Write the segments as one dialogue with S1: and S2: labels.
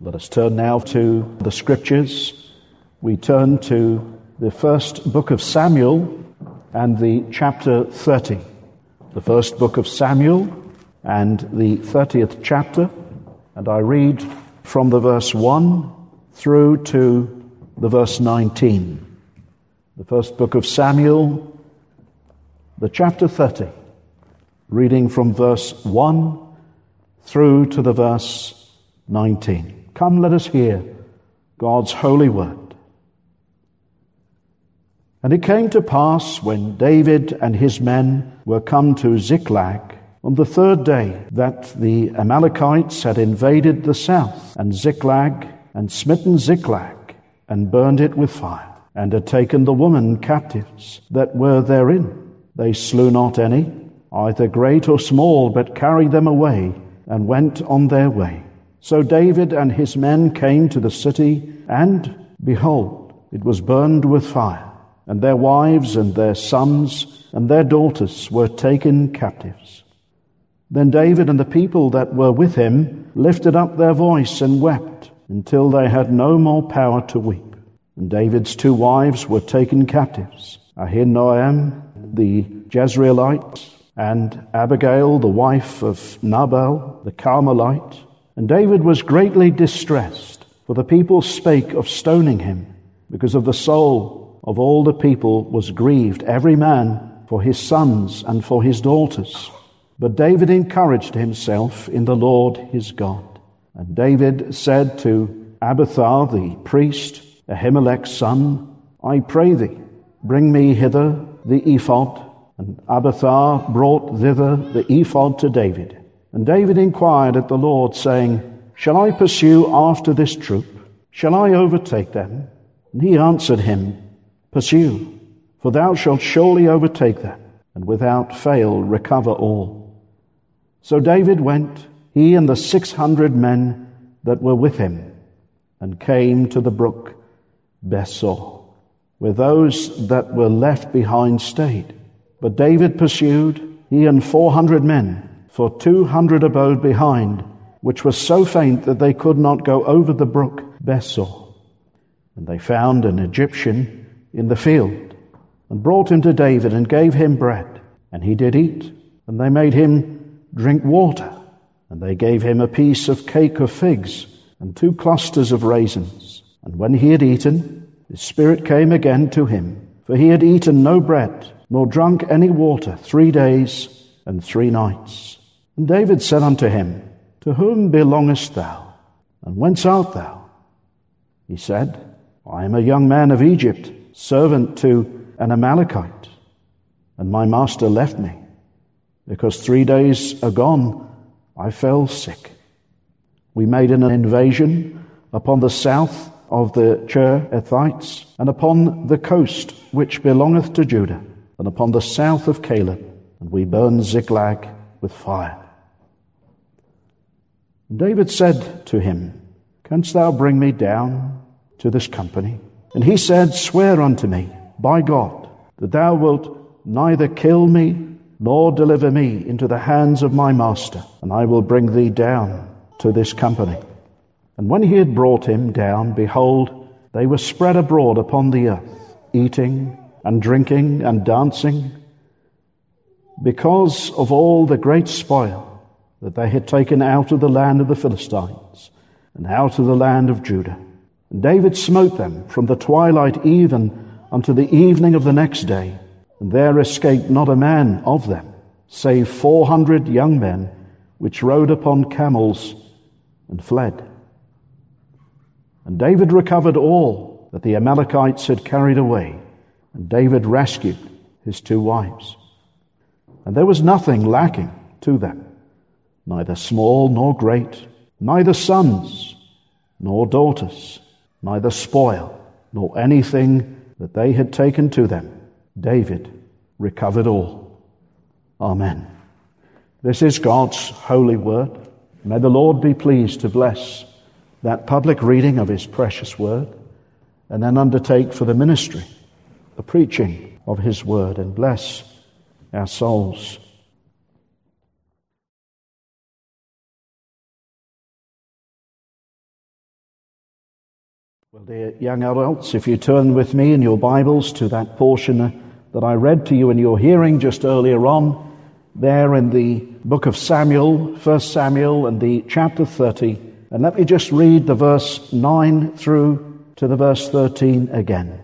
S1: Let us turn now to the Scriptures. We turn to the first book of Samuel and the chapter 30. The first book of Samuel and the 30th chapter. And I read from the verse 1 through to the verse 19. The first book of Samuel, the chapter 30, reading from verse 1 through to the verse 19. Come, let us hear God's holy word. And it came to pass, when David and his men were come to Ziklag, on the third day, that the Amalekites had invaded the south, and Ziklag, and smitten Ziklag, and burned it with fire, and had taken the women captives that were therein. They slew not any, either great or small, but carried them away, and went on their way. So David and his men came to the city, and, behold, it was burned with fire, and their wives and their sons and their daughters were taken captives. Then David and the people that were with him lifted up their voice and wept, until they had no more power to weep. And David's two wives were taken captives, Ahinoam the Jezreelite, and Abigail the wife of Nabal the Carmelite. And David was greatly distressed, for the people spake of stoning him, because of the soul of all the people was grieved, every man for his sons and for his daughters. But David encouraged himself in the Lord his God. And David said to Abiathar the priest, Ahimelech's son, I pray thee, bring me hither the ephod. And Abiathar brought thither the ephod to David. And David inquired at the Lord, saying, Shall I pursue after this troop? Shall I overtake them? And he answered him, Pursue, for thou shalt surely overtake them, and without fail recover all. So David went, he and the 600 men that were with him, and came to the brook Besor, where those that were left behind stayed. But David pursued, he and 400 men, for 200 abode behind, which was so faint that they could not go over the brook Besor. And they found an Egyptian in the field, and brought him to David, and gave him bread. And he did eat, and they made him drink water. And they gave him a piece of cake of figs, and 2 clusters of raisins. And when he had eaten, his spirit came again to him, for he had eaten no bread, nor drunk any water 3 days and 3 nights. And David said unto him, To whom belongest thou, and whence art thou? He said, I am a young man of Egypt, servant to an Amalekite, and my master left me, because 3 days agone I fell sick. We made an invasion upon the south of the Cherethites, and upon the coast which belongeth to Judah, and upon the south of Caleb, and we burned Ziklag with fire. David said to him, Canst thou bring me down to this company? And he said, Swear unto me, by God, that thou wilt neither kill me, nor deliver me into the hands of my master, and I will bring thee down to this company. And when he had brought him down, behold, they were spread abroad upon the earth, eating and drinking and dancing, because of all the great spoil that they had taken out of the land of the Philistines, and out of the land of Judah. And David smote them from the twilight even unto the evening of the next day, and there escaped not a man of them, save 400 young men, which rode upon camels and fled. And David recovered all that the Amalekites had carried away, and David rescued his 2 wives. And there was nothing lacking to them, neither small nor great, neither sons nor daughters, neither spoil, nor anything that they had taken to them. David recovered all. Amen. This is God's holy word. May the Lord be pleased to bless that public reading of his precious word, and then undertake for the ministry, the preaching of his word, and bless our souls Well, dear young adults, if you turn with me in your Bibles to that portion that I read to you in your hearing just earlier on, there in the book of Samuel, 1 Samuel and the chapter 30, and let me just read the verse 9 through to the verse 13 again.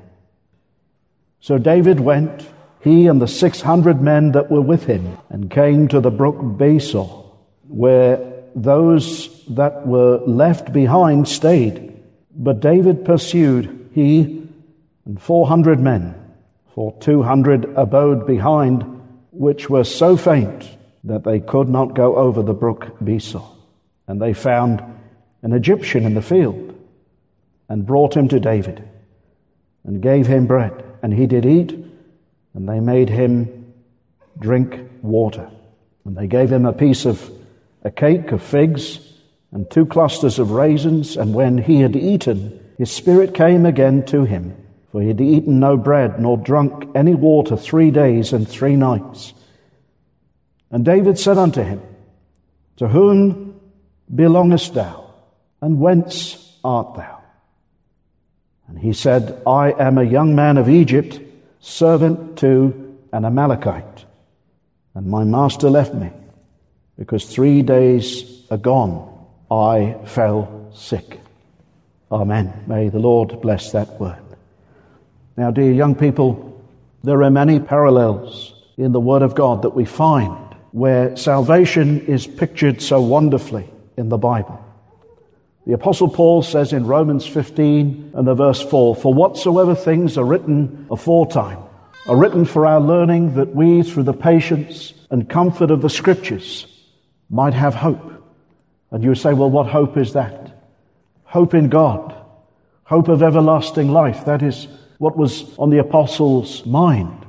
S1: So David went, he and the 600 men that were with him, and came to the brook Besor, where those that were left behind stayed. But David pursued, he and 400 men, for 200 abode behind, which were so faint that they could not go over the brook Besor. And they found an Egyptian in the field, and brought him to David, and gave him bread, and he did eat, and they made him drink water. And they gave him a cake of figs, and 2 clusters of raisins, and when he had eaten, his spirit came again to him, for he had eaten no bread, nor drunk any water 3 days and 3 nights. And David said unto him, To whom belongest thou, and whence art thou? And he said, I am a young man of Egypt, servant to an Amalekite, and my master left me, because 3 days agone I fell sick. Amen. May the Lord bless that word. Now, dear young people, there are many parallels in the Word of God that we find where salvation is pictured so wonderfully in the Bible. The Apostle Paul says in Romans 15 and the verse 4, For whatsoever things are written aforetime are written for our learning, that we, through the patience and comfort of the Scriptures, might have hope. And you say, well, what hope is that? Hope in God. Hope of everlasting life. That is what was on the apostles' mind.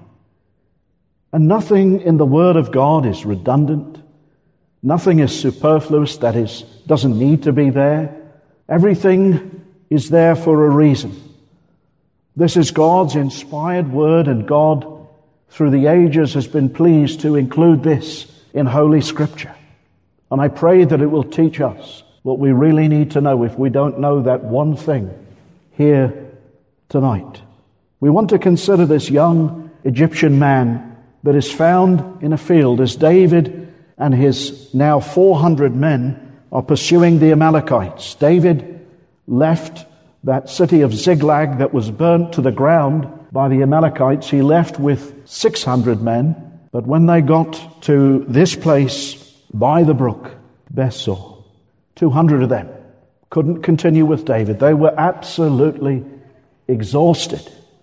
S1: And nothing in the Word of God is redundant. Nothing is superfluous, that is, doesn't need to be there. Everything is there for a reason. This is God's inspired Word, and God, through the ages, has been pleased to include this in Holy Scripture. And I pray that it will teach us what we really need to know if we don't know that one thing here tonight. We want to consider this young Egyptian man that is found in a field as David and his now 400 men are pursuing the Amalekites. David left that city of Ziklag that was burnt to the ground by the Amalekites. He left with 600 men, but when they got to this place by the brook Besor, 200 of them couldn't continue with David. They were absolutely exhausted.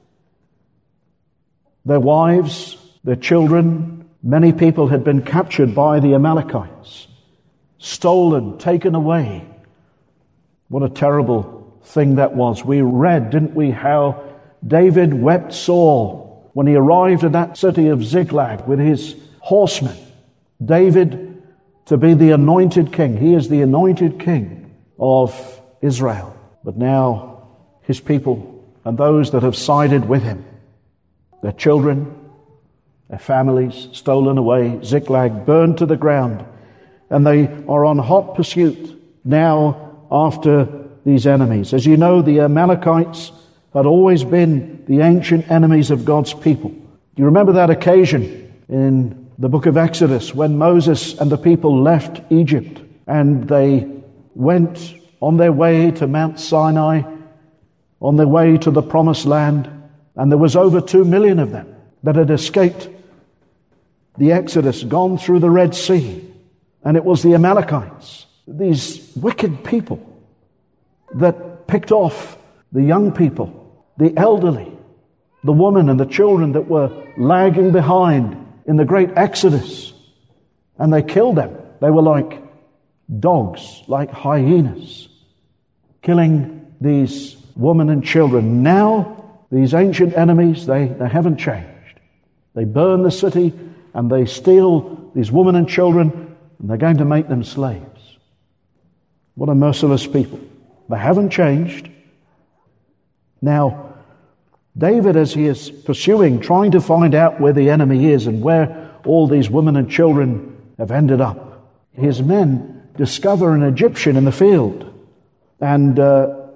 S1: Their wives, their children, many people had been captured by the Amalekites, stolen, taken away. What a terrible thing that was. We read, didn't we, how David wept sore when he arrived at that city of Ziklag with his horsemen. David to be the anointed king. He is the anointed king of Israel. But now his people and those that have sided with him, their children, their families stolen away, Ziklag burned to the ground, and they are on hot pursuit now after these enemies. As you know, the Amalekites had always been the ancient enemies of God's people. Do you remember that occasion in the book of Exodus when Moses and the people left Egypt and they went on their way to Mount Sinai, on their way to the promised land, and there was over 2 million of them that had escaped the Exodus, gone through the Red Sea, and it was the Amalekites, these wicked people that picked off the young people, the elderly, the women and the children that were lagging behind in the great Exodus, and they killed them. They were like dogs, like hyenas, killing these women and children. Now, these ancient enemies, they haven't changed. They burn the city, and they steal these women and children, and they're going to make them slaves. What a merciless people. They haven't changed. Now, David, as he is pursuing, trying to find out where the enemy is and where all these women and children have ended up, his men discover an Egyptian in the field. And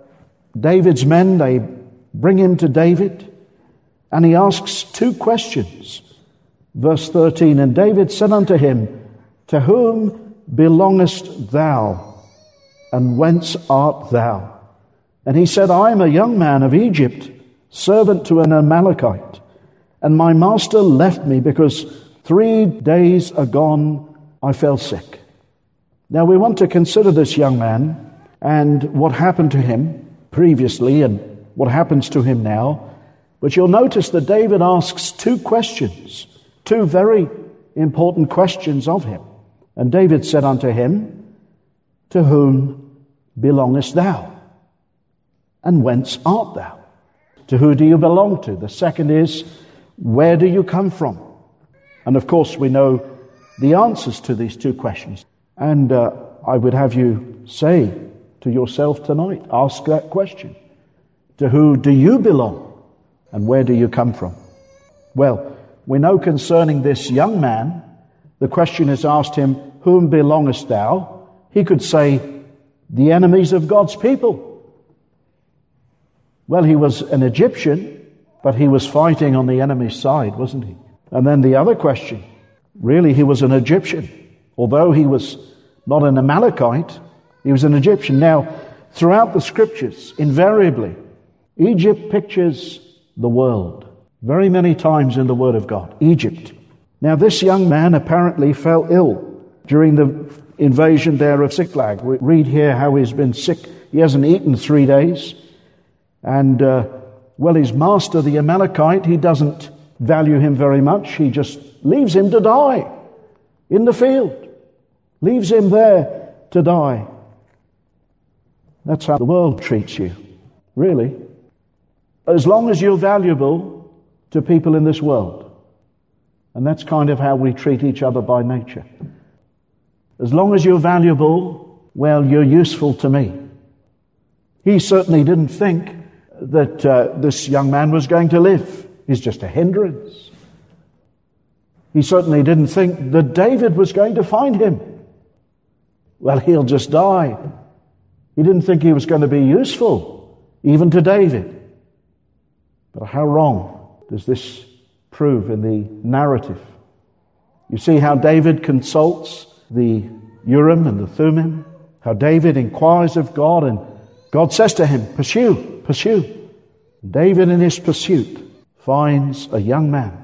S1: David's men, they bring him to David, and he asks two questions. Verse 13, and David said unto him, to whom belongest thou, and whence art thou? And he said, I am a young man of Egypt, servant to an Amalekite, and my master left me because 3 days agone I fell sick. Now we want to consider this young man and what happened to him previously and what happens to him now. But you'll notice that David asks two questions, two very important questions of him. And David said unto him, to whom belongest thou? And whence art thou? To who do you belong to? The second is, where do you come from? And of course we know the answers to these two questions. And I would have you say to yourself tonight, ask that question. To who do you belong? And where do you come from? Well, we know concerning this young man, the question is asked him, whom belongest thou? He could say, the enemies of God's people. Well, he was an Egyptian, but he was fighting on the enemy's side, wasn't he? And then the other question, really he was an Egyptian. Although he was not an Amalekite, he was an Egyptian. Now, throughout the scriptures, invariably, Egypt pictures the world. Very many times in the Word of God, Egypt. Now, this young man apparently fell ill during the invasion there of Ziklag. We read here how he's been sick. He hasn't eaten 3 days. And, his master, the Amalekite, he doesn't value him very much. He just leaves him to die in the field. Leaves him there to die. That's how the world treats you, really. As long as you're valuable to people in this world. And that's kind of how we treat each other by nature. As long as you're valuable, well, you're useful to me. He certainly didn't think that this young man was going to live. He's just a hindrance. He certainly didn't think that David was going to find him. Well, he'll just die. He didn't think he was going to be useful, even to David. But how wrong does this prove in the narrative? You see how David consults the Urim and the Thummim, how David inquires of God, and God says to him, pursue, pursue. David in his pursuit finds a young man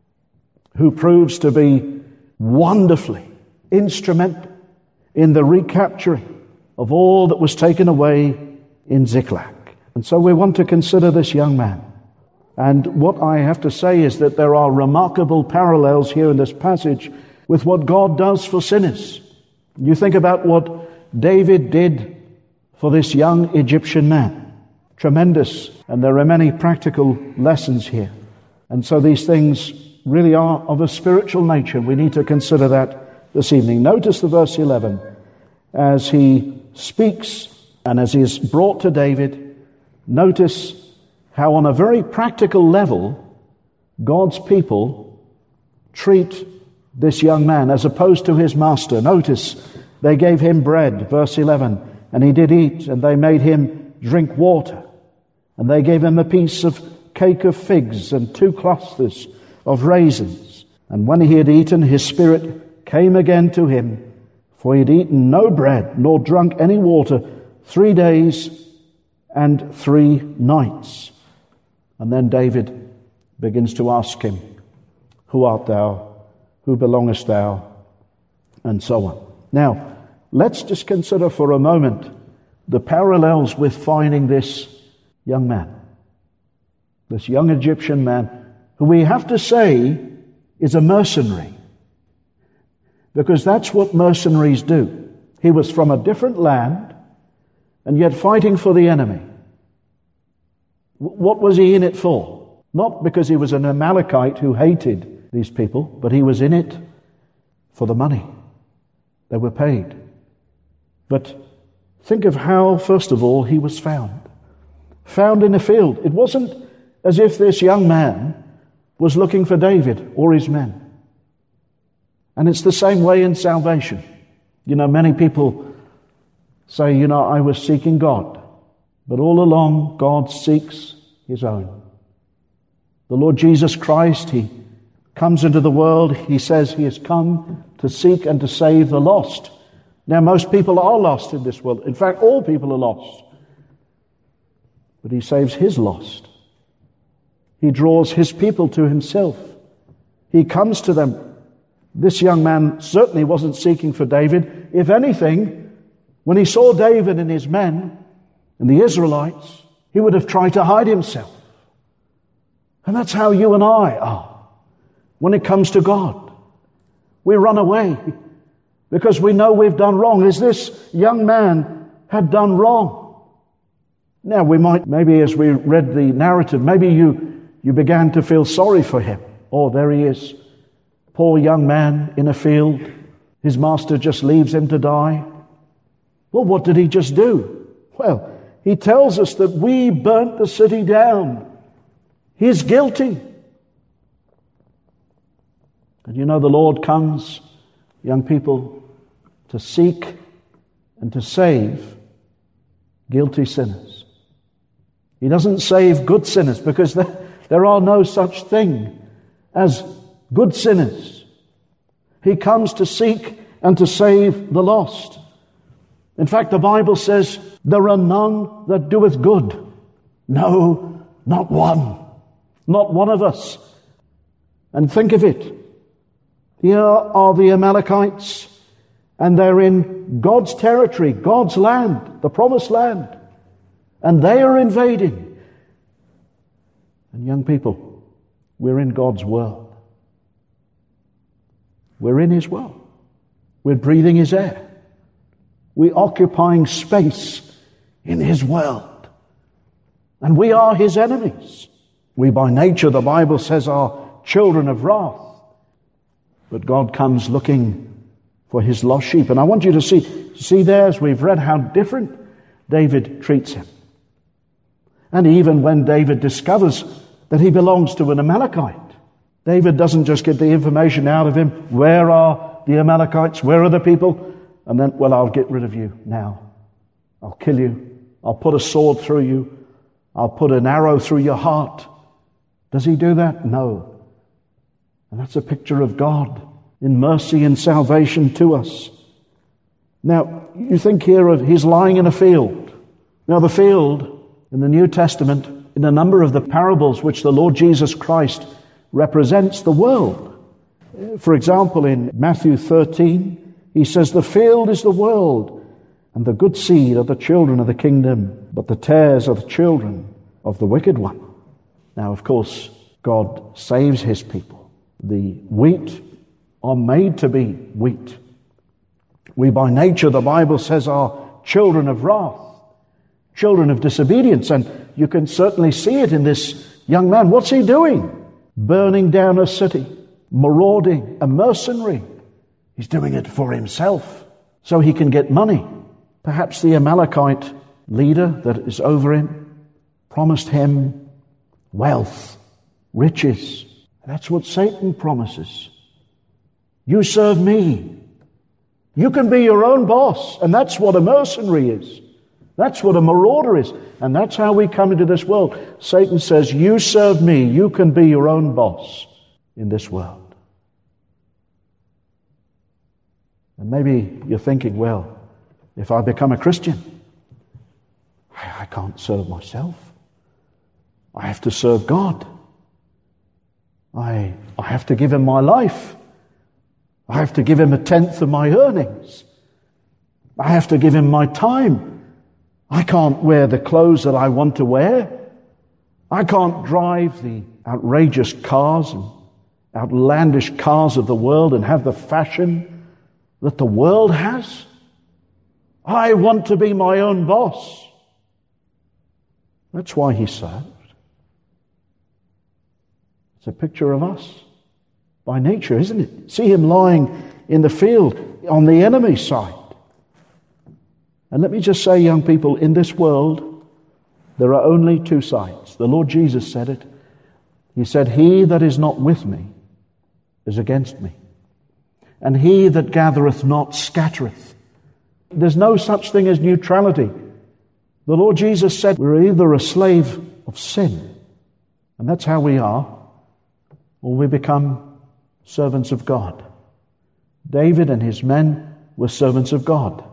S1: who proves to be wonderfully instrumental in the recapturing of all that was taken away in Ziklag. And so we want to consider this young man. And what I have to say is that there are remarkable parallels here in this passage with what God does for sinners. You think about what David did for this young Egyptian man. Tremendous. And there are many practical lessons here. And so these things really are of a spiritual nature. We need to consider that this evening. Notice the verse 11. As he speaks and as he is brought to David, notice how on a very practical level, God's people treat this young man as opposed to his master. Notice, they gave him bread, verse 11, and he did eat, and they made him drink water. And they gave him a piece of cake of figs and 2 clusters of raisins. And when he had eaten, his spirit came again to him, for he had eaten no bread, nor drunk any water 3 days and 3 nights. And then David begins to ask him, who art thou? Who belongest thou? And so on. Now, let's just consider for a moment the parallels with finding this young man. This young Egyptian man, who we have to say is a mercenary. Because that's what mercenaries do. He was from a different land, and yet fighting for the enemy. What was he in it for? Not because he was an Amalekite who hated these people, but he was in it for the money. They were paid. But think of how, first of all, he was found. Found in a field. It wasn't as if this young man was looking for David or his men. And it's the same way in salvation. You know, many people say, I was seeking God. But all along, God seeks his own. The Lord Jesus Christ, he comes into the world. He says he has come to seek and to save the lost. Now, most people are lost in this world. In fact, all people are lost. But he saves his lost. He draws his people to himself. He comes to them. This young man certainly wasn't seeking for David. If anything, when he saw David and his men and the Israelites, he would have tried to hide himself. And that's how you and I are when it comes to God. We run away because we know we've done wrong, as this young man had done wrong. Now, we might, maybe as we read the narrative, maybe you began to feel sorry for him. Oh, there he is. Poor young man in a field. His master just leaves him to die. Well, what did he just do? Well, he tells us that we burnt the city down. He's guilty. And you know, the Lord comes, young people, to seek and to save guilty sinners. He doesn't save good sinners, because there are no such thing as good sinners. He comes to seek and to save the lost. In fact, the Bible says, there are none that doeth good. No, not one. Not one of us. And think of it. Here are the Amalekites, and they're in God's territory, God's land, the promised land. And they are invading. And young people, we're in God's world. We're in his world. We're breathing his air. We're occupying space in his world. And we are his enemies. We by nature, the Bible says, are children of wrath. But God comes looking for his lost sheep. And I want you to see there, as we've read, how different David treats him. And even when David discovers that he belongs to an Amalekite, David doesn't just get the information out of him. Where are the Amalekites? Where are the people? And then, well, I'll get rid of you now. I'll kill you. I'll put a sword through you. I'll put an arrow through your heart. Does he do that? No. And that's a picture of God in mercy and salvation to us. Now, you think here of he's lying in a field. Now, the field in the New Testament, in a number of the parables which the Lord Jesus Christ represents the world. For example, in Matthew 13, he says, the field is the world, and the good seed are the children of the kingdom, but the tares are the children of the wicked one. Now, of course, God saves his people. The wheat are made to be wheat. We by nature, the Bible says, are children of wrath, children of disobedience. And you can certainly see it in this young man. What's he doing? Burning down a city, marauding, a mercenary. He's doing it for himself, so he can get money. Perhaps the Amalekite leader that is over him promised him wealth, riches. That's what Satan promises. You serve me. You can be your own boss. And that's what a mercenary is. That's what a marauder is. And that's how we come into this world. Satan says, you serve me. You can be your own boss in this world. And maybe you're thinking, well, if I become a Christian, I can't serve myself. I have to serve God. I have to give him my life. I have to give him 1/10 of my earnings. I have to give him my time. I can't wear the clothes that I want to wear. I can't drive the outrageous cars and outlandish cars of the world and have the fashion that the world has. I want to be my own boss. That's why he served. It's a picture of us by nature, isn't it? See him lying in the field on the enemy's side. And let me just say, young people, in this world, there are only two sides. The Lord Jesus said it. He said, he that is not with me is against me. And he that gathereth not scattereth. There's no such thing as neutrality. The Lord Jesus said we're either a slave of sin, and that's how we are, or we become servants of God. David and his men were servants of God.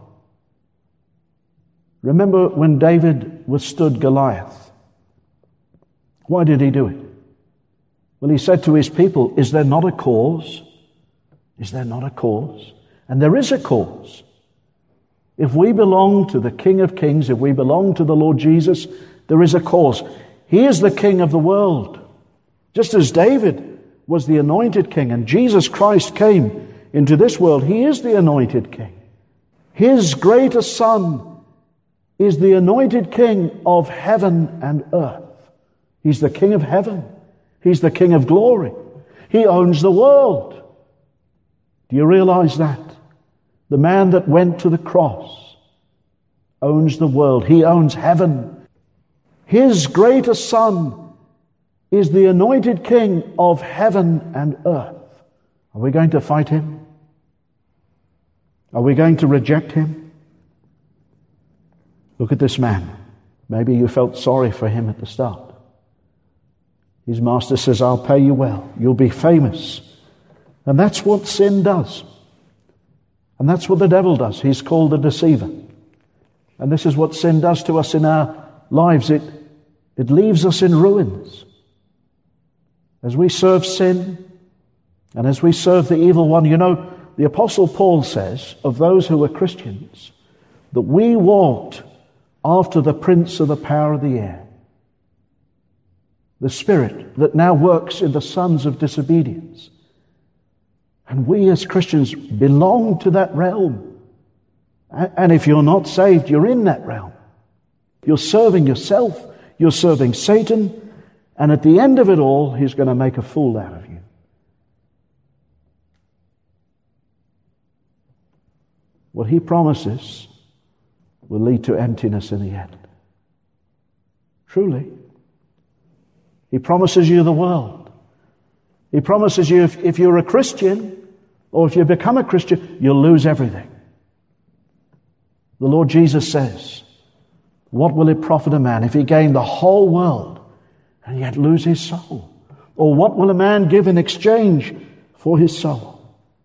S1: Remember when David withstood Goliath? Why did he do it? Well, he said to his people, is there not a cause? Is there not a cause? And there is a cause. If we belong to the King of Kings, if we belong to the Lord Jesus, there is a cause. He is the King of the world. Just as David was the anointed king and Jesus Christ came into this world, he is the anointed king. His greater Son is the anointed King of heaven and earth. He's the King of heaven. He's the King of glory. He owns the world. Do you realize that? The man that went to the cross owns the world. He owns heaven. His greater Son is the anointed King of heaven and earth. Are we going to fight him? Are we going to reject him? Look at this man. Maybe you felt sorry for him at the start. His master says, I'll pay you well. You'll be famous. And that's what sin does. And that's what the devil does. He's called the deceiver. And this is what sin does to us in our lives. It leaves us in ruins. As we serve sin and as we serve the evil one, you know, the Apostle Paul says of those who were Christians that we walked after the prince of the power of the air, the spirit that now works in the sons of disobedience. And we as Christians belong to that realm. And if you're not saved, you're in that realm. You're serving yourself, you're serving Satan, and at the end of it all, he's going to make a fool out of you. What he promises will lead to emptiness in the end. Truly. He promises you the world. He promises you if you're a Christian, or if you become a Christian, you'll lose everything. The Lord Jesus says, what will it profit a man if he gain the whole world and yet lose his soul? Or what will a man give in exchange for his soul?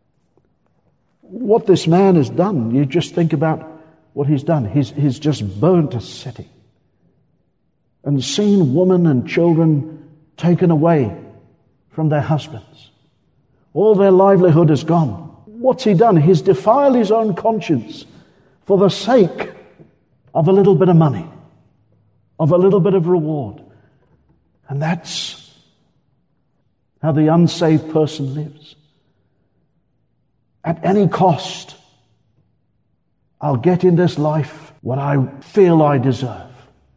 S1: What this man has done, you just think about what he's done. He's just burnt a city and seen women and children taken away from their husbands. All their livelihood is gone. What's he done? He's defiled his own conscience for the sake of a little bit of money, of a little bit of reward. And that's how the unsaved person lives. At any cost, I'll get in this life what I feel I deserve.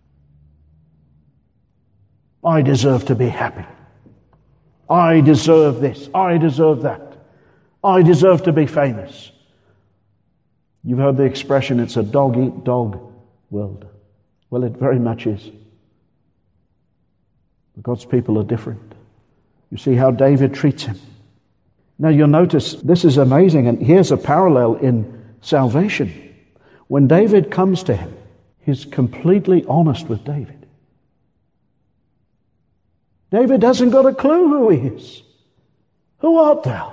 S1: I deserve to be happy. I deserve this. I deserve that. I deserve to be famous. You've heard the expression, it's a dog-eat-dog world. Well, it very much is. God's people are different. You see how David treats him. Now you'll notice, this is amazing, and here's a parallel in salvation. When David comes to him, he's completely honest with David. David hasn't got a clue who he is. Who art thou?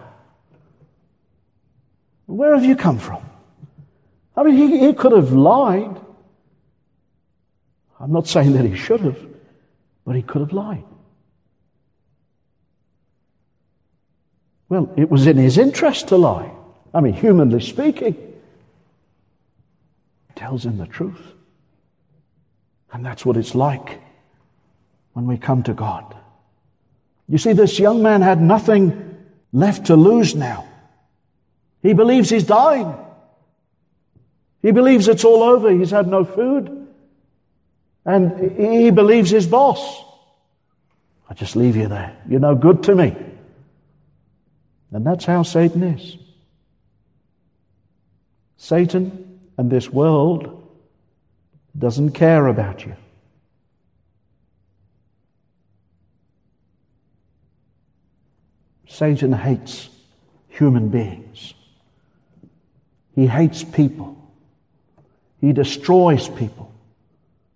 S1: Where have you come from? I mean, he could have lied. I'm not saying that he should have, but he could have lied. Well, it was in his interest to lie. I mean, humanly speaking. He tells him the truth. And that's what it's like when we come to God. You see, this young man had nothing left to lose now. He believes he's dying. He believes it's all over. He's had no food. And he believes his boss. I just leave you there. You're no good to me. And that's how Satan is. Satan and this world doesn't care about you. Satan hates human beings. He hates people. He destroys people.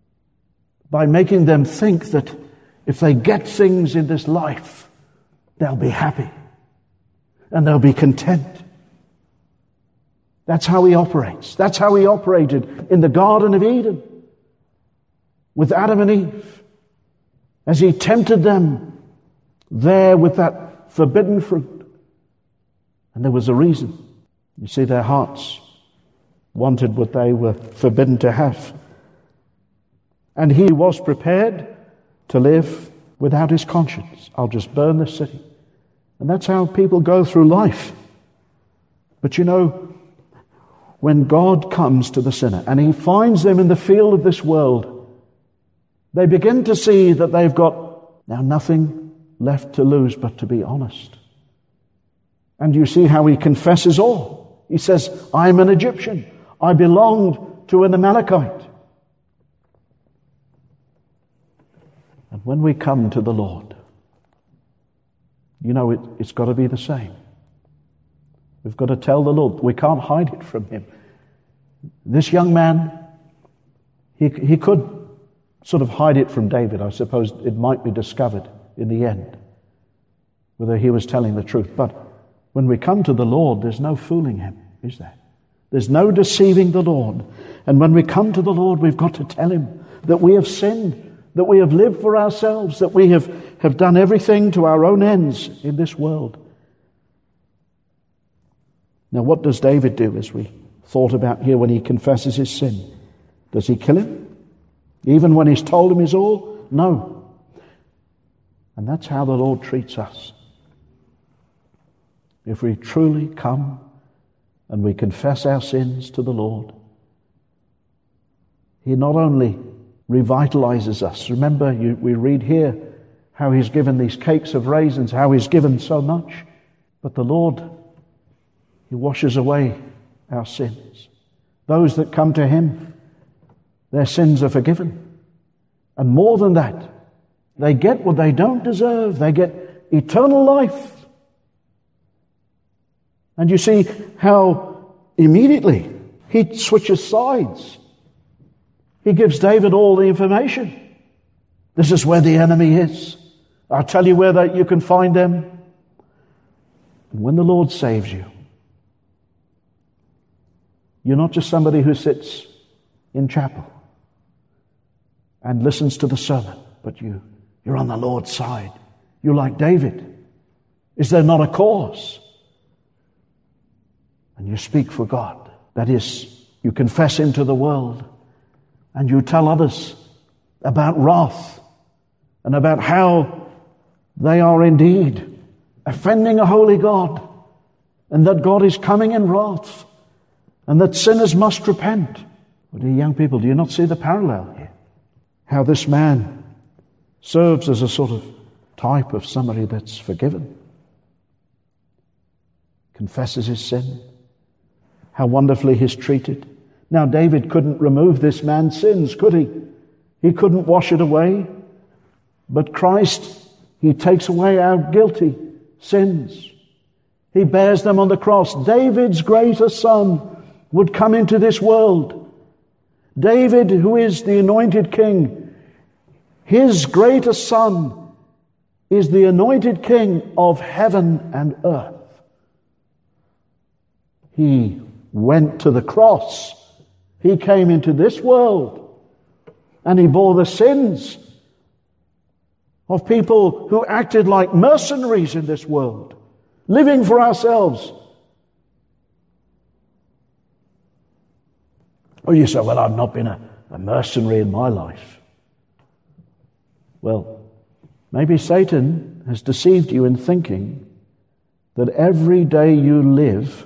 S1: by making them think that if they get things in this life, they'll be happy and they'll be content. That's how he operates. That's how he operated in the Garden of Eden with Adam and Eve, as he tempted them there with that forbidden fruit. And there was a reason. You see, their hearts wanted what they were forbidden to have. And he was prepared to live without his conscience. I'll just burn this city. And that's how people go through life. But you know, when God comes to the sinner and he finds them in the field of this world, they begin to see that they've got now nothing left to lose but to be honest. And you see how he confesses all. He says, I'm an Egyptian. I belonged to an Amalekite. And when we come to the Lord, you know, it's got to be the same. We've got to tell the Lord. We can't hide it from him. This young man, he could sort of hide it from David. I suppose it might be discovered in the end whether he was telling the truth. But when we come to the Lord, there's no fooling him, is there? There's no deceiving the Lord. And when we come to the Lord, we've got to tell him that we have sinned, that we have lived for ourselves, that we have done everything to our own ends in this world. Now, what does David do, as we thought about here, when he confesses his sin? Does he kill him? Even when he's told him his all? No. And that's how the Lord treats us. If we truly come and we confess our sins to the Lord, he not only revitalizes us. Remember, we read here how he's given these cakes of raisins, how he's given so much. But the Lord, he washes away our sins. Those that come to him, their sins are forgiven. And more than that, they get what they don't deserve. They get eternal life. And you see how immediately he switches sides. He gives David all the information. This is where the enemy is. I'll tell you where you can find them. And when the Lord saves you, you're not just somebody who sits in chapel and listens to the sermon, but you're on the Lord's side. You're like David. Is there not a cause? And you speak for God. That is, you confess him to the world, and you tell others about wrath and about how they are indeed offending a holy God, and that God is coming in wrath, and that sinners must repent. But you young people, do you not see the parallel here? How this man serves as a sort of type of somebody that's forgiven, confesses his sin, how wonderfully he's treated. Now, David couldn't remove this man's sins, could he? He couldn't wash it away. But Christ, he takes away our guilty sins. He bears them on the cross. David's greater son would come into this world. David, who is the anointed king, his greater son is the anointed king of heaven and earth. He went to the cross. He came into this world and he bore the sins of people who acted like mercenaries in this world, living for ourselves. Oh, you say, well, I've not been a mercenary in my life. Well, maybe Satan has deceived you in thinking that every day you live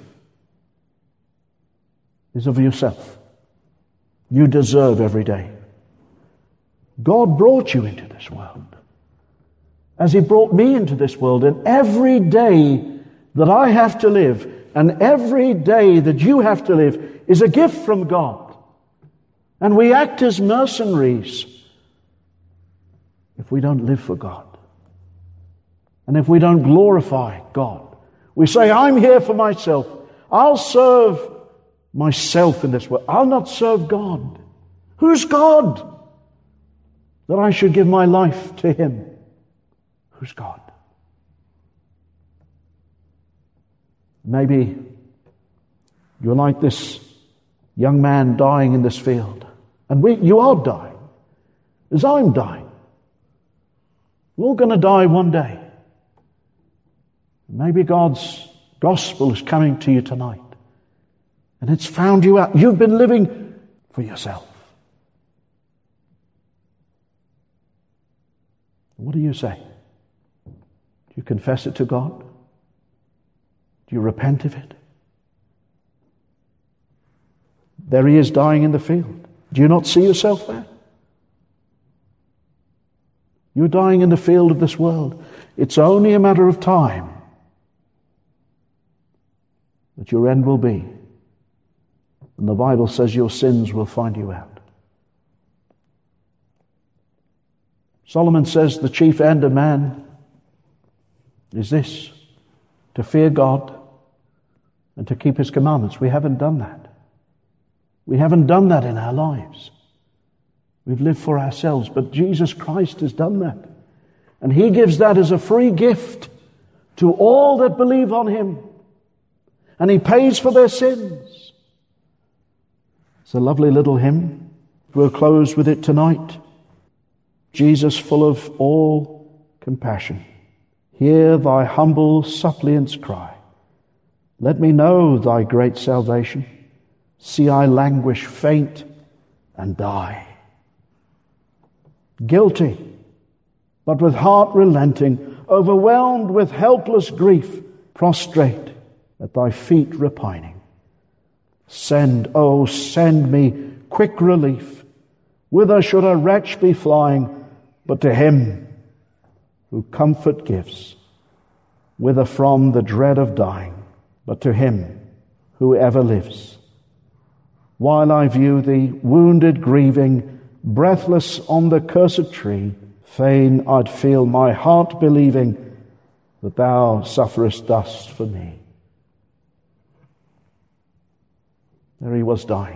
S1: is of yourself. You deserve every day. God brought you into this world, as he brought me into this world, and every day that I have to live and every day that you have to live is a gift from God. And we act as mercenaries if we don't live for God and if we don't glorify God. We say, I'm here for myself. I'll serve myself in this world. I'll not serve God. Who's God? that I should give my life to him who's God. Maybe you're like this young man dying in this field. And you are dying, as I'm dying. We're all going to die one day. Maybe God's gospel is coming to you tonight. And it's found you out. You've been living for yourself. What do you say? Do you confess it to God? Do you repent of it? There he is dying in the field. Do you not see yourself there? You're dying in the field of this world. It's only a matter of time that your end will be. And the Bible says your sins will find you out. Solomon says the chief end of man is this: to fear God and to keep his commandments. We haven't done that. We haven't done that in our lives. We've lived for ourselves, but Jesus Christ has done that. And he gives that as a free gift to all that believe on him. And he pays for their sins. It's a lovely little hymn. We'll close with it tonight. Jesus, full of all compassion, hear thy humble suppliant's cry. Let me know thy great salvation. See I languish, faint, and die. Guilty, but with heart relenting, overwhelmed with helpless grief, prostrate at thy feet repining. Send, oh, send me quick relief. Whither should a wretch be flying but to him who comfort gives? Whither from the dread of dying but to him who ever lives? While I view thee, wounded, grieving, breathless on the cursed tree, fain I'd feel my heart believing that thou sufferest thus for me. There he was dying.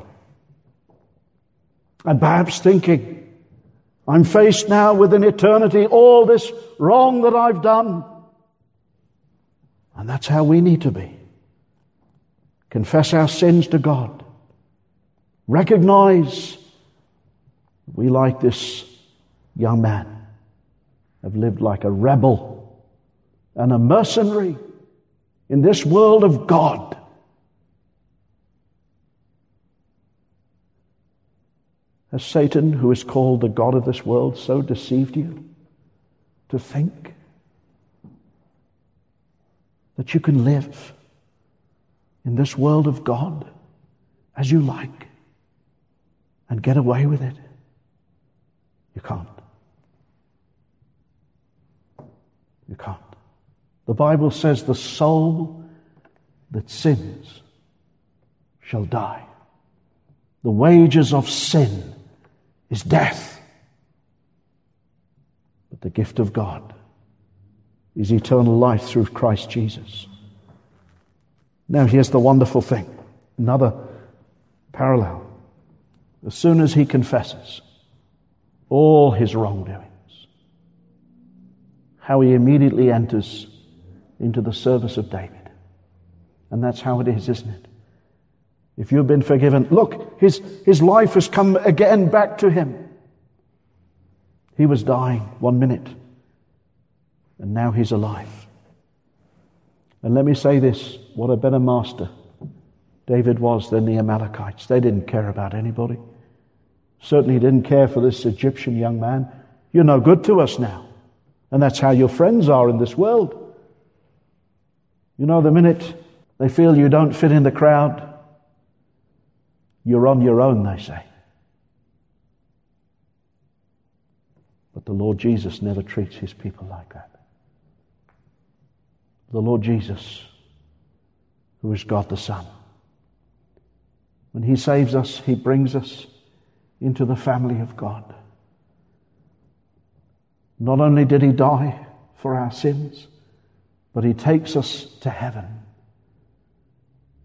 S1: And perhaps thinking, I'm faced now with an eternity, all this wrong that I've done. And that's how we need to be. Confess our sins to God. Recognize we, like this young man, have lived like a rebel and a mercenary in this world of God. Has Satan, who is called the God of this world, so deceived you to think that you can live in this world of God as you like and get away with it? You can't. You can't. The Bible says the soul that sins shall die. The wages of sin is death. But the gift of God is eternal life through Christ Jesus. Now here's the wonderful thing. Another parallel. As soon as he confesses all his wrongdoings, how he immediately enters into the service of David. And that's how it is, isn't it? If you've been forgiven, look, his life has come again back to him. He was dying 1 minute, and now he's alive. And let me say this, what a better master David was than the Amalekites. They didn't care about anybody. Certainly didn't care for this Egyptian young man. You're no good to us now. And that's how your friends are in this world. You know, the minute they feel you don't fit in the crowd, you're on your own, they say. But the Lord Jesus never treats his people like that. The Lord Jesus, who is God the Son, when he saves us, he brings us into the family of God. Not only did he die for our sins, but he takes us to heaven,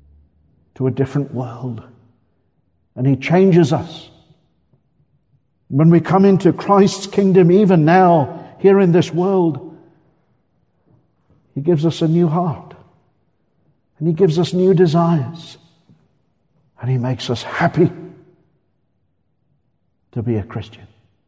S1: to a different world. And he changes us When we come into Christ's kingdom, even now, here in this world, He gives us a new heart. And He gives us new desires. And He makes us happy to be a Christian.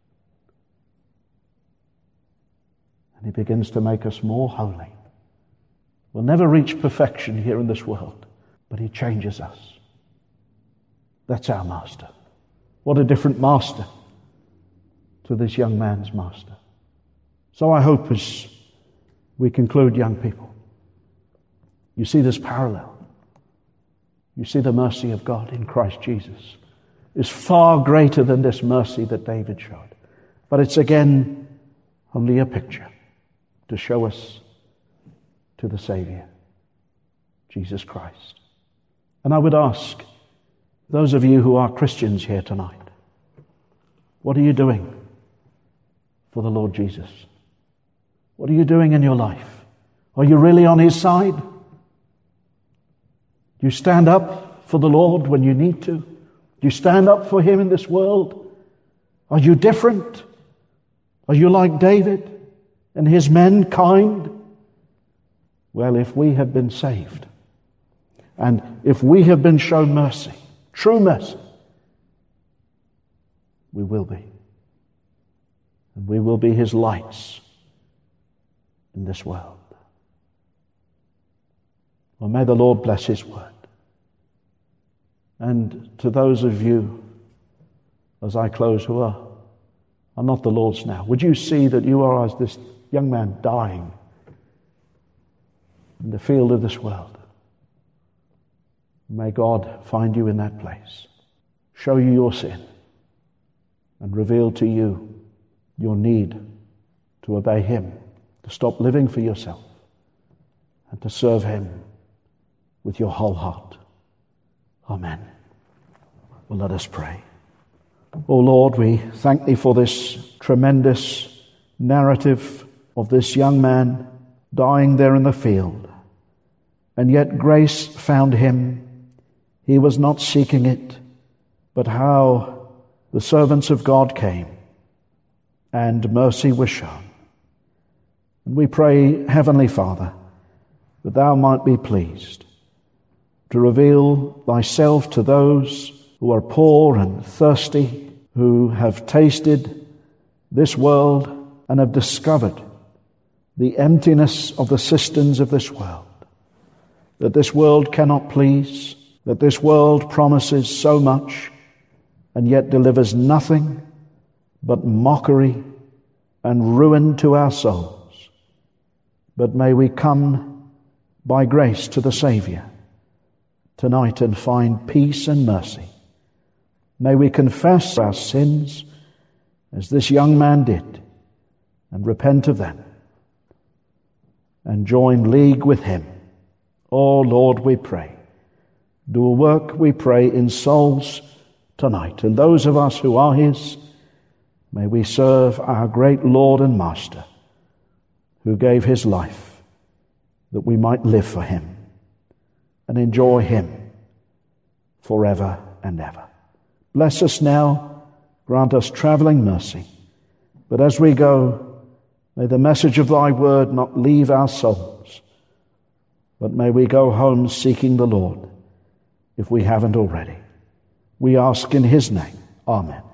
S1: And He begins to make us more holy. We'll never reach perfection here in this world, but He changes us. That's our master. What a different master to this young man's master. So I hope as we conclude, young people, you see this parallel. You see the mercy of God in Christ Jesus is far greater than this mercy that David showed. But it's again only a picture to show us to the Savior, Jesus Christ. And I would ask those of you who are Christians here tonight, what are you doing for the Lord Jesus? What are you doing in your life? Are you really on His side? Do you stand up for the Lord when you need to? Do you stand up for Him in this world? Are you different? Are you like David and his men, kind? Well, if we have been saved, and if we have been shown mercy, true mercy, we will be. And we will be His lights in this world. Well, may the Lord bless His word. And to those of you, as I close, who are not the Lord's now, would you see that you are as this young man dying in the field of this world? May God find you in that place, show you your sin, and reveal to you your need to obey Him, to stop living for yourself, and to serve Him with your whole heart. Amen. Well, let us pray. Oh Lord, we thank Thee for this tremendous narrative of this young man dying there in the field. And yet grace found him. He was not seeking it, but how the servants of God came and mercy was shown. And we pray, Heavenly Father, that Thou might be pleased to reveal Thyself to those who are poor and thirsty, who have tasted this world and have discovered the emptiness of the cisterns of this world, that this world cannot please, that this world promises so much and yet delivers nothing but mockery and ruin to our souls. But may we come by grace to the Savior tonight and find peace and mercy. May we confess our sins as this young man did and repent of them and join league with him. Oh Lord, we pray, do a work, we pray, in souls tonight. And those of us who are His, may we serve our great Lord and Master, who gave His life that we might live for Him and enjoy Him forever and ever. Bless us now, grant us traveling mercy. But as we go, may the message of Thy word not leave our souls, but may we go home seeking the Lord, if we haven't already. We ask in His name. Amen.